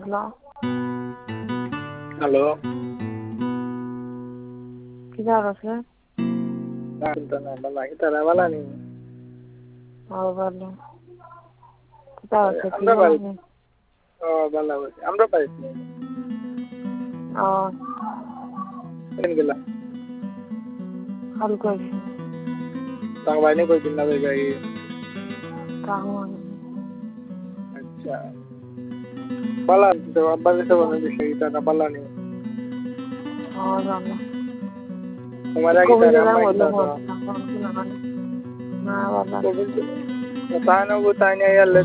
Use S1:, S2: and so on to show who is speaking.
S1: Halo,
S2: Kita harusnya
S1: nonton apa kita lewala nih.
S2: mau balik. Kita harusnya
S1: আমরা
S2: nih.
S1: পাইছি ও ভালো হয়েছে আমরা পাইছি
S2: Oh,
S1: কেন গেলা
S2: halu kaisi.
S1: তার বাইরে কই দিন না ভাই
S2: Kahun.
S1: আচ্ছা পালা তো আব্বা এসে বলে দিছে এটা না পালা নি
S2: Oh, sana.
S1: তোমার আগে
S2: Covid
S1: তার
S2: lang
S1: আম্মা
S2: wala
S1: কি
S2: mo. Na wala.
S1: কোভিড তাই না গো তাই না